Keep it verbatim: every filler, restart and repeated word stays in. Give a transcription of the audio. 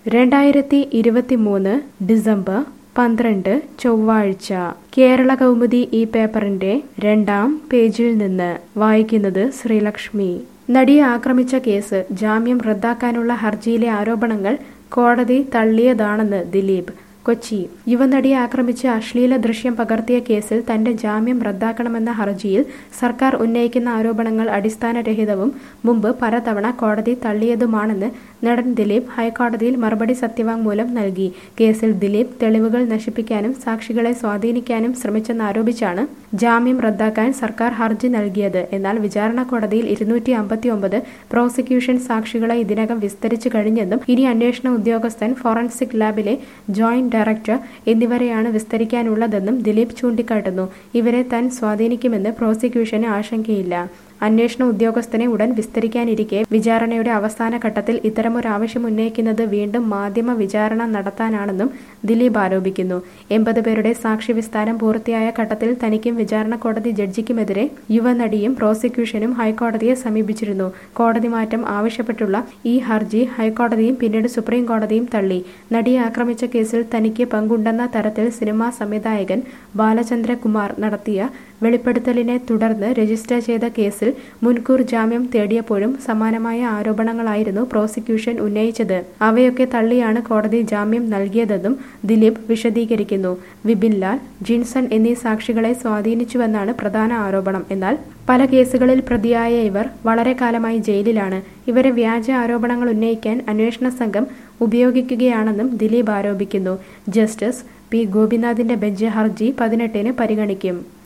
രണ്ടായിരത്തി ഇരുപത്തിമൂന്ന് ഡിസംബർ പന്ത്രണ്ട് ചൊവ്വാഴ്ച കേരള കൗമുദി ഈ പേപ്പറിന്റെ രണ്ടാം പേജിൽ നിന്ന് വായിക്കുന്നത് ശ്രീലക്ഷ്മി. നടിയെ ആക്രമിച്ച കേസ് ജാമ്യം റദ്ദാക്കാനുള്ള ഹർജിയിലെ ആരോപണങ്ങൾ കോടതി തള്ളിയതാണെന്ന് ദിലീപ്. കൊച്ചി. യുവനടിയെ ആക്രമിച്ച് അശ്ലീല ദൃശ്യം പകർത്തിയ കേസിൽ തന്റെ ജാമ്യം റദ്ദാക്കണമെന്ന ഹർജിയിൽ സർക്കാർ ഉന്നയിക്കുന്ന ആരോപണങ്ങൾ അടിസ്ഥാനരഹിതവും മുമ്പ് പലതവണ കോടതി തള്ളിയതുമാണെന്ന് നടൻ ദിലീപ് ഹൈക്കോടതിയിൽ മറുപടി സത്യവാങ്മൂലം നൽകി. കേസിൽ ദിലീപ് തെളിവുകൾ നശിപ്പിക്കാനും സാക്ഷികളെ സ്വാധീനിക്കാനും ശ്രമിച്ചെന്നാരോപിച്ചാണ് ജാമ്യം റദ്ദാക്കാൻ സർക്കാർ ഹർജി നൽകിയത്. എന്നാൽ വിചാരണ കോടതിയിൽ ഇരുന്നൂറ്റി അമ്പത്തി ഒമ്പത് പ്രോസിക്യൂഷൻ സാക്ഷികളെ ഇതിനകം വിസ്തരിച്ചു കഴിഞ്ഞെന്നും ഇനി അന്വേഷണ ഉദ്യോഗസ്ഥൻ, ഫോറൻസിക് ലാബിലെ ജോയിന്റ് ഡയറക്ടർ എന്നിവരെയാണ് വിസ്തരിക്കാനുള്ളതെന്നും ദിലീപ് ചൂണ്ടിക്കാട്ടുന്നു. ഇവരെ താൻ സ്വാധീനിക്കുമെന്ന് പ്രോസിക്യൂഷന് ആശങ്കയില്ല. അന്വേഷണ ഉദ്യോഗസ്ഥനെ ഉടൻ വിസ്തരിക്കാനിരിക്കെ വിചാരണയുടെ അവസാന ഘട്ടത്തിൽ ഇത്തരമൊരാവശ്യം ഉന്നയിക്കുന്നത് വീണ്ടും മാധ്യമ വിചാരണ നടത്താനാണെന്നും ദിലീപ് ആരോപിക്കുന്നു. എൺപത് പേരുടെ സാക്ഷി വിസ്താരം പൂർത്തിയായ ഘട്ടത്തിൽ തനിക്കും വിചാരണ കോടതി ജഡ്ജിക്കുമെതിരെ യുവനടിയും പ്രോസിക്യൂഷനും ഹൈക്കോടതിയെ സമീപിച്ചിരുന്നു. കോടതി മാറ്റം ആവശ്യപ്പെട്ടുള്ള ഈ ഹർജി ഹൈക്കോടതിയും പിന്നീട് സുപ്രീം കോടതിയും തള്ളി. നടിയെ ആക്രമിച്ച കേസിൽ തനിക്ക് പങ്കുണ്ടെന്ന തരത്തിൽ സിനിമാ സംവിധായകൻ ബാലചന്ദ്രകുമാർ നടത്തിയ വെളിപ്പെടുത്തലിനെ തുടർന്ന് രജിസ്റ്റർ ചെയ്ത കേസിൽ മുൻകൂർ ജാമ്യം തേടിയപ്പോഴും സമാനമായ ആരോപണങ്ങളായിരുന്നു പ്രോസിക്യൂഷൻ ഉന്നയിച്ചത്. അവയൊക്കെ തള്ളിയാണ് കോടതി ജാമ്യം നൽകിയതെന്നും ദിലീപ് വിശദീകരിക്കുന്നു. വിപിൻ ലാൽ, ജിൻസൺ എന്നീ സാക്ഷികളെ സ്വാധീനിച്ചുവെന്നാണ് പ്രധാന ആരോപണം. എന്നാൽ പല കേസുകളിൽ പ്രതിയായ ഇവർ വളരെ കാലമായി ജയിലിലാണ്. ഇവരെ വ്യാജ ആരോപണങ്ങൾ ഉന്നയിക്കാൻ അന്വേഷണ സംഘം ഉപയോഗിക്കുകയാണെന്നും ദിലീപ് ആരോപിക്കുന്നു. ജസ്റ്റിസ് പി ഗോപിനാഥിന്റെ ബെഞ്ച് ഹർജി പതിനെട്ടിന് പരിഗണിക്കും.